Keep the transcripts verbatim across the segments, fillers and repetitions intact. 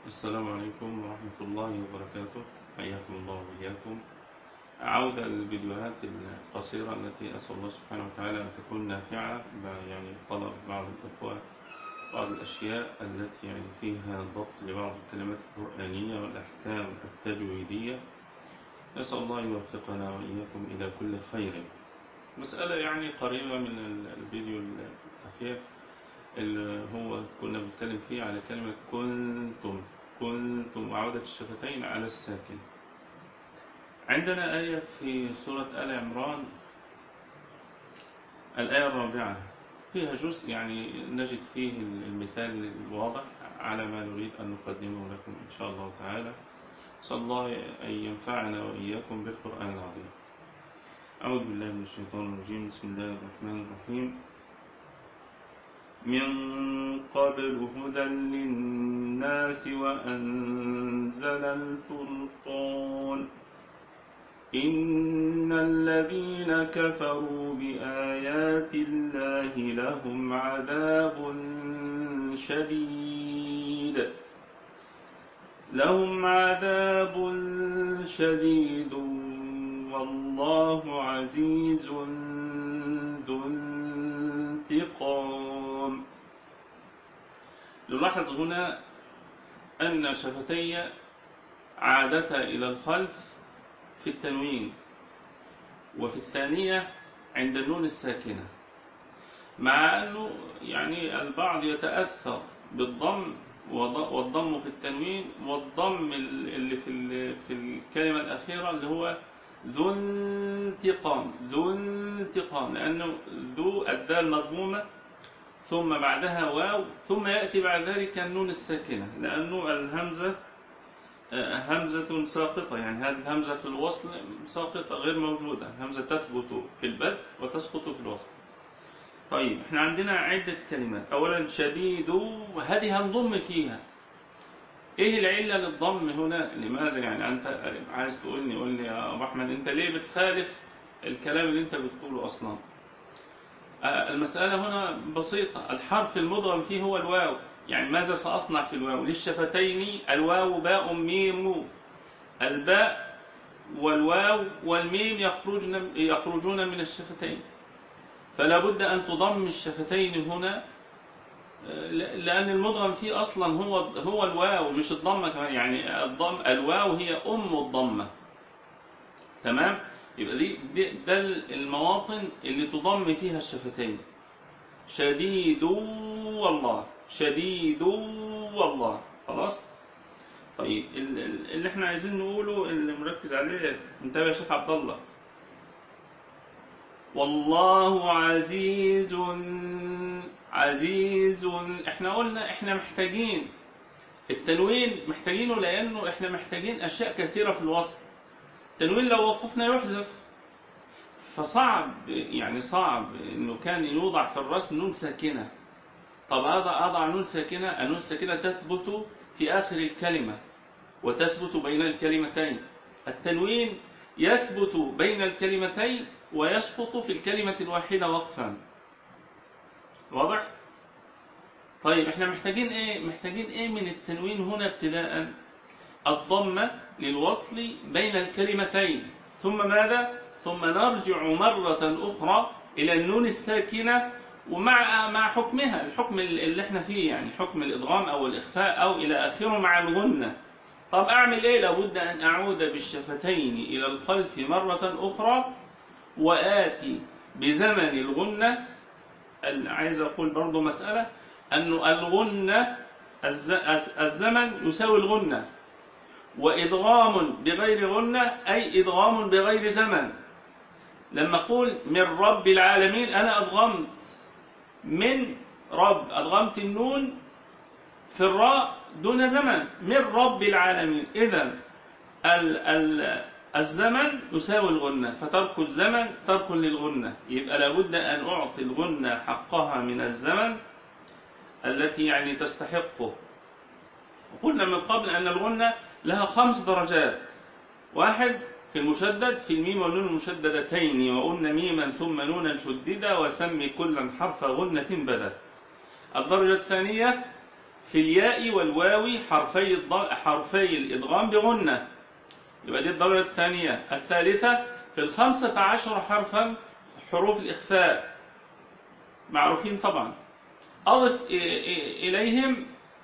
السلام عليكم ورحمة الله وبركاته. حياكم الله وإياكم. عودة للفيديوهات القصيرة التي أسأل الله سبحانه وتعالى أن تكون نافعة، يعني طلب بعض الأخوة بعض الأشياء التي يعني فيها ضبط لبعض الكلمات القرآنية والأحكام التجويدية. نسأل الله يوفقنا وإياكم إلى كل خير. مسألة يعني قريبة من الفيديو الأخير اللي هو كنا بنتكلم فيه على كلمة كنتم كنتم وعودة الشفتين على الساكن. عندنا آية في سورة آل عمران الآية الرابعة فيها جزء يعني نجد فيه المثال الواضح على ما نريد أن نقدمه لكم إن شاء الله تعالى. صلى الله أن ينفعنا وإياكم بالقرآن العظيم. أعوذ بالله من الشيطان الرجيم. بسم الله الرحمن الرحيم. من قبل هدى للناس وأنزل الفرقان إن الذين كفروا بآيات الله لهم عذاب شديد لهم عذاب شديد والله عزيز ذو انتقام. نلاحظ هنا أن شفتي عادتا إلى الخلف في التنوين، وفي الثانية عند النون الساكنة، مع أنه يعني البعض يتأثر بالضم والضم في التنوين والضم اللي في في الكلمة الأخيرة اللي هو ذو انتقام ذو انتقام، لأنه ذو الدال مضمومة ثم بعدها واو ثم يأتي بعد ذلك النون الساكنة، لأنه الهمزة همزة ساقطة، يعني هذه الهمزة في الوصل ساقطة غير موجودة. الهمزة تثبت في البدء وتسقط في الوصل. طيب احنا عندنا عدة كلمات. أولا شديد، هذه هنضم فيها. ايه العلة للضم هنا؟ لماذا يعني انت عايز تقولني قول لي يا ابو احمد انت ليه بتخالف الكلام اللي انت بتقوله اصلا؟ المسألة هنا بسيطة. الحرف المضغم فيه هو الواو، يعني ماذا سأصنع في الواو؟ للشفتين الواو باء ميم، الباء والواو والميم يخرجون يخرجون من الشفتين، فلا بد أن تضم الشفتين هنا، لأن المضغم فيه أصلا هو هو الواو مش الضمة كمان، يعني الضم الواو هي أم الضمة. تمام؟ يبقى دي, دي ده المواطن اللي تضم فيها الشفتين. شديد والله شديد والله. خلاص؟ طيب اللي احنا عايزين نقوله اللي مركز عليه، انتبه يا شيخ عبد الله. والله عزيز عزيز. احنا قلنا احنا محتاجين التنوين، محتاجينه لانه احنا محتاجين اشياء كثيرة في الوصف. التنوين لو وقفنا يحذف، فصعب يعني صعب انه كان يوضع في الرسم نون ساكنة. طب هذا اضع نون ساكنة، النون الساكنة تثبت في اخر الكلمة وتثبت بين الكلمتين. التنوين يثبت بين الكلمتين ويسقط في الكلمة الواحدة وقفا. واضح؟ طيب احنا محتاجين ايه؟ محتاجين ايه من التنوين هنا ابتداء؟ الضمة للوصل بين الكلمتين، ثم ماذا؟ ثم نرجع مرة أخرى إلى النون الساكنة ومع مع حكمها، الحكم اللي احنا فيه، يعني حكم الإدغام أو الإخفاء أو إلى آخره مع الغنة. طب أعمل إيه؟ لابد أن أعود بالشفتين إلى الخلف مرة أخرى وآتي بزمن الغنة. عايز أقول برضو مسألة، أنه الغنة الزمن يساوي الغنة، وإدغام بغير غنة أي إدغام بغير زمن. لما أقول من رب العالمين أنا أدغمت من رب، أدغمت النون في الراء دون زمن، من رب العالمين. إذن الزمن يساوي الغنة، فترك الزمن ترك للغنة. يبقى لابد أن أعطي الغنة حقها من الزمن التي يعني تستحقه. وقلنا من قبل أن الغنة لها خمس درجات. واحد في المشدد، في الميم والنون المشددتين، وقلنا ميما ثم نونا شددا وسمي كلا حرف غنة بدا. الدرجة الثانية في الياء والواو حرفي حرفي الإدغام بغنة، يبقى دي الدرجة الثانية. الثالثة في الخمسة عشر حرفا حروف الإخفاء معروفين طبعا، أضف إليهم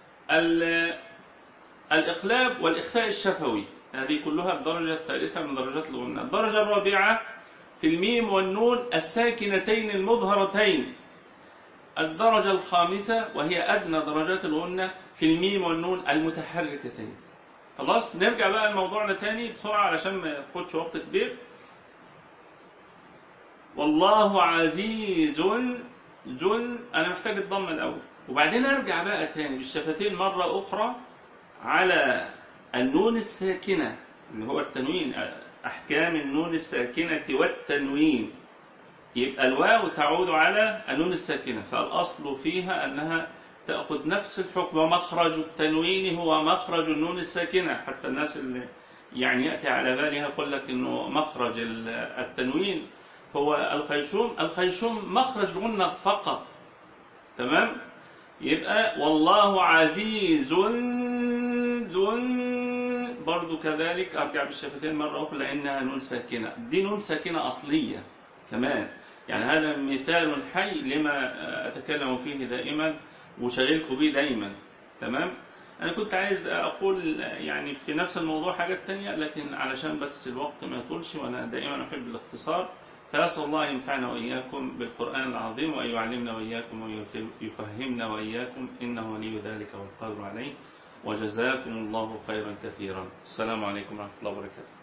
الإقلاب والإخفاء الشفوي، هذه كلها الدرجة الثالثة من درجات الغنة. الدرجة الرابعة في الميم والنون الساكنتين المظهرتين. الدرجة الخامسة وهي أدنى درجات الغنة في الميم والنون المتحركتين. خلاص نرجع بقى لموضوعنا تاني بسرعة علشان ما ياخدش وقت كبير. والله عزيز ذل، أنا محتاج الضمة الأول وبعدين أرجع بقى تاني بالشفتين مرة أخرى على النون الساكنة اللي هو التنوين، أحكام النون الساكنة والتنوين. يبقى الواو تعود على النون الساكنة، فالأصل فيها أنها تأخذ نفس الحكم، ومخرج التنوين هو مخرج النون الساكنة. حتى الناس اللي يعني يأتي على بالها يقول لك أنه مخرج التنوين هو الخيشوم، الخيشوم مخرج غنة فقط. تمام؟ يبقى والله عزيز ذو برضو كذلك أرجع بالشفتين مرة أخرى لأنها نون ساكنة، دي نون ساكنة أصلية كمان. يعني هذا مثال حي لما أتكلم فيه دائما وشغلكم به دائما. تمام؟ أنا كنت عايز أقول يعني في نفس الموضوع حاجات تانية، لكن علشان بس الوقت ما يطولش وأنا دائما أحب الاختصار، فأسأل الله ينفعنا وإياكم بالقرآن العظيم وأن يعلمنا وإياكم ويفهمنا وإياكم، إنه ولي ذلك والقادر عليه. وجزاكم الله خيرا كثيرا. السلام عليكم ورحمة الله وبركاته.